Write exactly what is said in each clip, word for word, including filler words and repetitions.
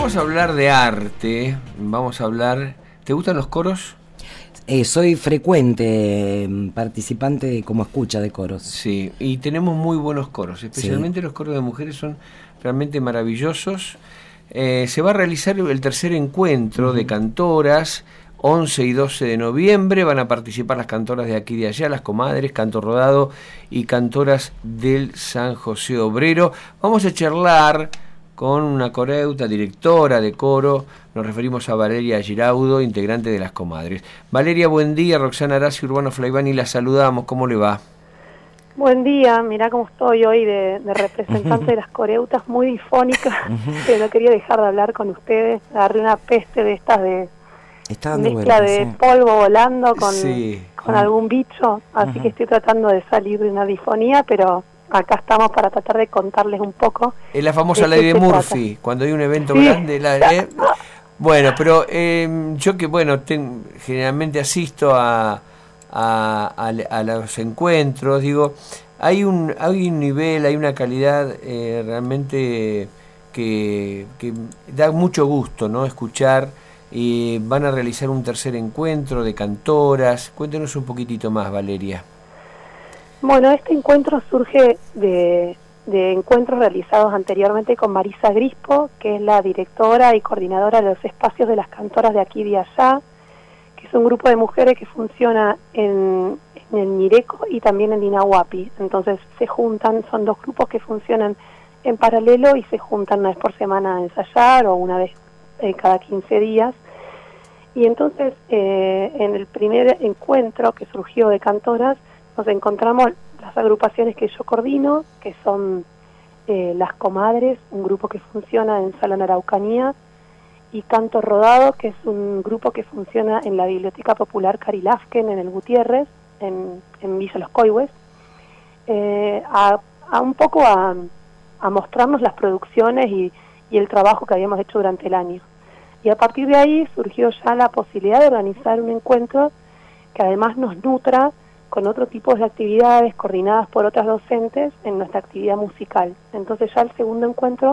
vamos a hablar de arte, vamos a hablar... ¿Te gustan los coros? Eh, soy frecuente eh, participante como escucha de coros. Sí, y tenemos muy buenos coros, especialmente sí. Los coros de mujeres son realmente maravillosos. Eh, se va a realizar el tercer encuentro uh-huh. de cantoras, once y doce de noviembre, van a participar las cantoras de aquí y de allá, las comadres, Canto Rodado y cantoras del San José Obrero. Vamos a charlar con una coreuta, directora de coro, nos referimos a Valeria Giraudo, integrante de las comadres. Valeria, buen día, Roxana Arasi, Urbano Flaivani, la saludamos, ¿cómo le va? Buen día, mirá cómo estoy hoy de, de representante uh-huh. de las coreutas, muy difónica, uh-huh. que no quería dejar de hablar con ustedes, agarré una peste de estas de mezcla de sí. polvo volando con, sí. con uh-huh. algún bicho, así uh-huh. que estoy tratando de salir de una difonía, pero... acá estamos para tratar de contarles un poco. Es la famosa ley de Murphy, trata. Cuando hay un evento sí. grande. La, eh, bueno, pero eh, yo que, bueno, ten, generalmente asisto a, a, a, a los encuentros, digo, hay un, hay un nivel, hay una calidad eh, realmente que, que da mucho gusto, ¿no? Escuchar, y van a realizar un tercer encuentro de cantoras. Cuéntenos un poquitito más, Valeria. Bueno, este encuentro surge de, de encuentros realizados anteriormente con Marisa Grispo, que es la directora y coordinadora de los espacios de las cantoras de aquí y de allá, que es un grupo de mujeres que funciona en, en el Ñireco y también en Inahuapi. Entonces se juntan, son dos grupos que funcionan en paralelo y se juntan una vez por semana a ensayar o una vez eh, cada quince días. Y entonces eh, en el primer encuentro que surgió de cantoras, nos encontramos las agrupaciones que yo coordino, que son eh, las comadres, un grupo que funciona en Salón Araucanía, y Canto Rodado, que es un grupo que funciona en la Biblioteca Popular Carilafken, en el Gutiérrez, en, en Villa Los Coihues, eh, a, a un poco a, a mostrarnos las producciones y, y el trabajo que habíamos hecho durante el año. Y a partir de ahí surgió ya la posibilidad de organizar un encuentro que además nos nutra con otro tipo de actividades coordinadas por otras docentes en nuestra actividad musical. Entonces ya el segundo encuentro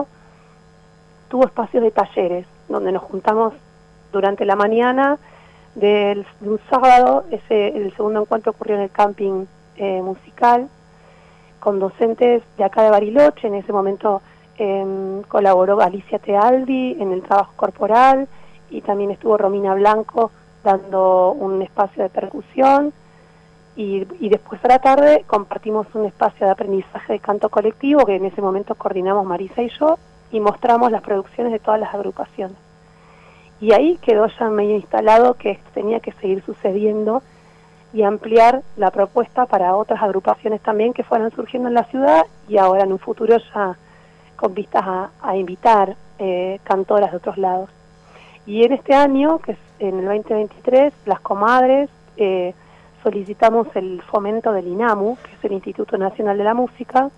tuvo espacios de talleres, donde nos juntamos durante la mañana del, de un sábado. Ese, el segundo encuentro ocurrió en el camping eh, musical, con docentes de acá de Bariloche. En ese momento eh, colaboró Alicia Tealdi en el trabajo corporal, y también estuvo Romina Blanco dando un espacio de percusión. Y, y después a la tarde compartimos un espacio de aprendizaje de canto colectivo, que en ese momento coordinamos Marisa y yo, y mostramos las producciones de todas las agrupaciones. Y ahí quedó ya medio instalado que esto tenía que seguir sucediendo y ampliar la propuesta para otras agrupaciones también que fueran surgiendo en la ciudad, y ahora en un futuro ya con vistas a, a invitar eh, cantoras de otros lados. Y en este año, que es en el veinte veintitrés, las comadres... Eh, solicitamos el fomento del INAMU, que es el Instituto Nacional de la Música,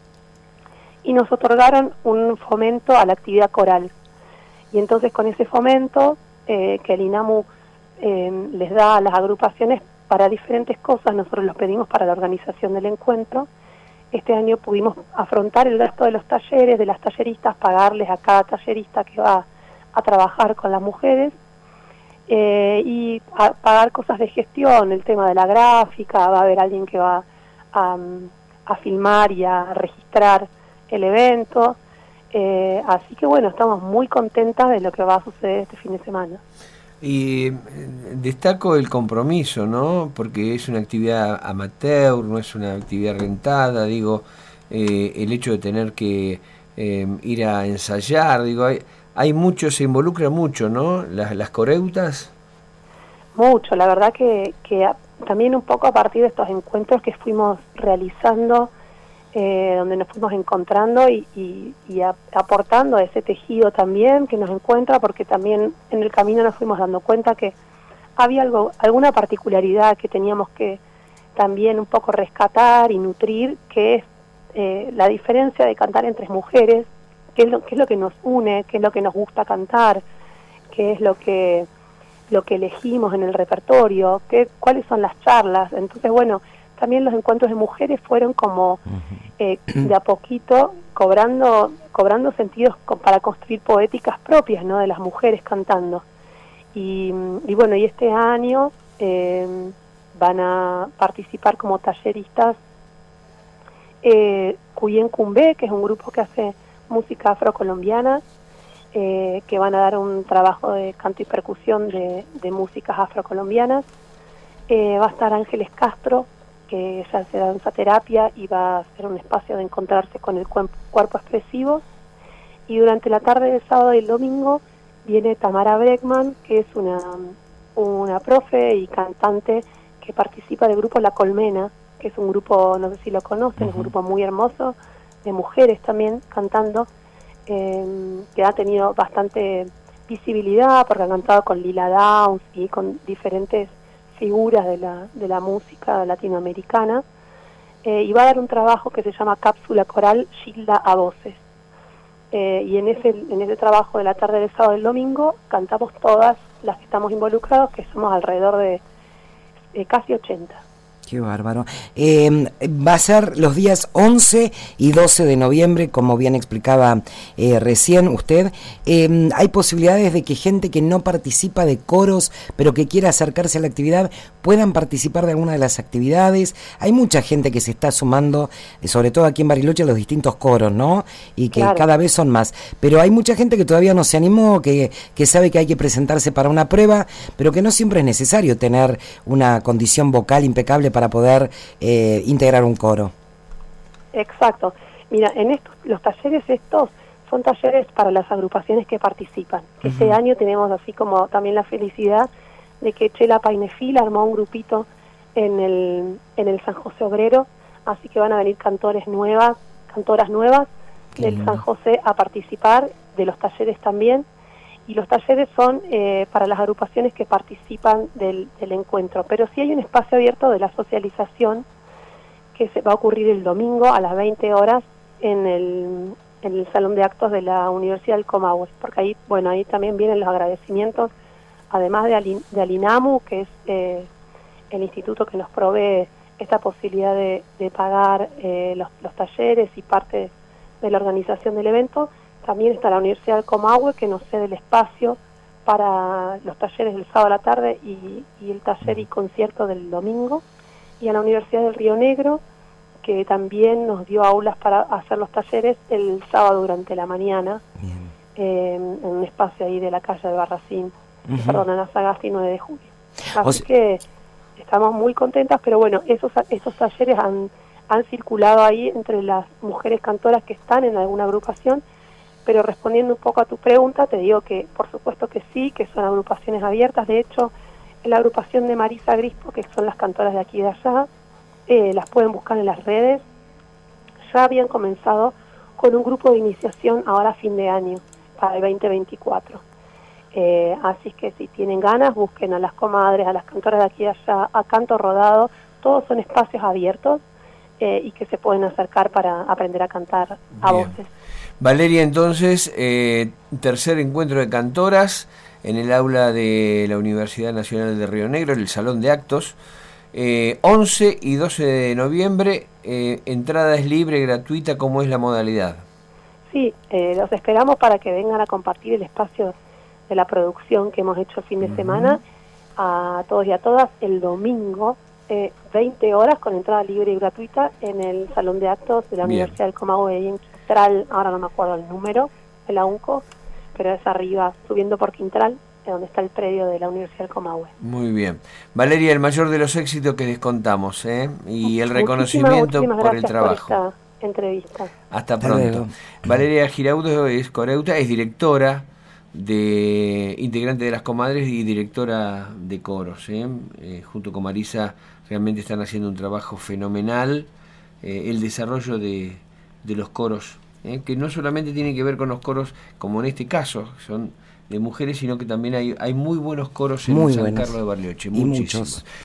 y nos otorgaron un fomento a la actividad coral. Y entonces con ese fomento eh, que el INAMU eh, les da a las agrupaciones para diferentes cosas, nosotros los pedimos para la organización del encuentro. Este año pudimos afrontar el gasto de los talleres, de las talleristas, pagarles a cada tallerista que va a trabajar con las mujeres, Eh, y a pagar cosas de gestión, el tema de la gráfica, va a haber alguien que va a, a filmar y a registrar el evento, eh, así que bueno, estamos muy contentas de lo que va a suceder este fin de semana. Y destaco el compromiso, ¿no? Porque es una actividad amateur, no es una actividad rentada, digo, eh, el hecho de tener que eh, ir a ensayar, digo, hay... Hay mucho, se involucra mucho, ¿no? Las, las coreutas. Mucho, la verdad que, que a, también un poco a partir de estos encuentros que fuimos realizando, eh, donde nos fuimos encontrando y, y, y a, aportando a ese tejido también que nos encuentra, porque también en el camino nos fuimos dando cuenta que había algo, alguna particularidad que teníamos que también un poco rescatar y nutrir, que es eh, la diferencia de cantar entre mujeres, qué es lo, qué es lo que nos une, qué es lo que nos gusta cantar, qué es lo que lo que elegimos en el repertorio, qué, cuáles son las charlas. Entonces, bueno, también los encuentros de mujeres fueron como eh, de a poquito cobrando cobrando sentidos co- para construir poéticas propias, ¿no?, de las mujeres cantando. Y, y bueno, y este año eh, van a participar como talleristas eh, Cuyen Cumbé, que es un grupo que hace música afrocolombiana, eh, que van a dar un trabajo de canto y percusión de, de músicas afrocolombianas. Eh, va a estar Ángeles Castro, que ella hace danza terapia y va a ser un espacio de encontrarse con el cuerpo, cuerpo expresivo. Y durante la tarde del sábado y el domingo viene Tamara Breckman, que es una, una profe y cantante que participa del grupo La Colmena, que es un grupo, no sé si lo conocen, uh-huh. es un grupo muy hermoso, de mujeres también cantando, eh, que ha tenido bastante visibilidad porque han cantado con Lila Downs y con diferentes figuras de la, de la música latinoamericana, eh, y va a dar un trabajo que se llama Cápsula Coral Gilda a Voces. Eh, y en ese, en ese trabajo de la tarde del sábado y el domingo cantamos todas las que estamos involucrados, que somos alrededor de, de casi ochenta. Qué bárbaro. Eh, va a ser los días once y doce de noviembre, como bien explicaba eh, recién usted. Eh, ¿Hay posibilidades de que gente que no participa de coros, pero que quiera acercarse a la actividad, puedan participar de alguna de las actividades? Hay mucha gente que se está sumando, eh, sobre todo aquí en Bariloche, a los distintos coros, ¿no? Y que claro, cada vez son más. Pero hay mucha gente que todavía no se animó, que, que sabe que hay que presentarse para una prueba, pero que no siempre es necesario tener una condición vocal impecable para poder eh, integrar un coro. Exacto. Mira, en estos, los talleres estos son talleres para las agrupaciones que participan. Uh-huh. Este año tenemos así como también la felicidad de que Chela Painefil armó un grupito en el, en el San José Obrero, así que van a venir cantores nuevas, cantoras nuevas Qué del lindo. San José a participar, de los talleres también. Y los talleres son eh, para las agrupaciones que participan del, del encuentro. Pero sí hay un espacio abierto de la socialización que se va a ocurrir el domingo a las veinte horas en el, en el Salón de Actos de la Universidad del Comahue. Porque ahí, bueno, ahí también vienen los agradecimientos, además de, Alin, de Alinamu, que es eh, el instituto que nos provee esta posibilidad de, de pagar eh, los, los talleres y parte de la organización del evento. También está la Universidad del Comahue, que nos cede el espacio para los talleres del sábado a la tarde y, y el taller y concierto del domingo. Y a la Universidad del Río Negro, que también nos dio aulas para hacer los talleres el sábado durante la mañana, eh, en un espacio ahí de la calle de Barracín, uh-huh. perdón, en la Sagasti nueve de julio. Así o sea, que estamos muy contentas, pero bueno, esos, esos talleres han, han circulado ahí entre las mujeres cantoras que están en alguna agrupación. Pero respondiendo un poco a tu pregunta, te digo que por supuesto que sí, que son agrupaciones abiertas. De hecho, en la agrupación de Marisa Grispo, que son las cantoras de aquí y de allá, eh, las pueden buscar en las redes. Ya habían comenzado con un grupo de iniciación ahora a fin de año, para el veinte veinticuatro. Eh, así que si tienen ganas, busquen a las comadres, a las cantoras de aquí y allá, a Canto Rodado. Todos son espacios abiertos eh, y que se pueden acercar para aprender a cantar a Bien. voces. Valeria, entonces, eh, tercer encuentro de cantoras en el aula de la Universidad Nacional de Río Negro, en el Salón de Actos, eh, once y doce de noviembre, eh, entrada es libre, gratuita, ¿cómo es la modalidad? Sí, eh, los esperamos para que vengan a compartir el espacio de la producción que hemos hecho el fin de uh-huh. semana, a todos y a todas, el domingo, eh, veinte horas, con entrada libre y gratuita, en el Salón de Actos de la Bien. Universidad del Comahue, ahora no me acuerdo el número de la UNCO, pero es arriba, subiendo por Quintral, donde está el predio de la Universidad del Comahue. Muy bien. Valeria, el mayor de los éxitos que les contamos, ¿eh? Y el reconocimiento muchísimas, muchísimas por el trabajo. Por esta entrevista. Hasta pronto. Valeria Giraudo es coreuta, es directora, de integrante de las comadres y directora de coros, ¿eh? Eh, junto con Marisa realmente están haciendo un trabajo fenomenal. Eh, el desarrollo de de los coros, ¿eh? que no solamente tienen que ver con los coros, como en este caso, son de mujeres, sino que también hay, hay muy buenos coros en muy San buenos. Carlos de Bariloche, y muchos.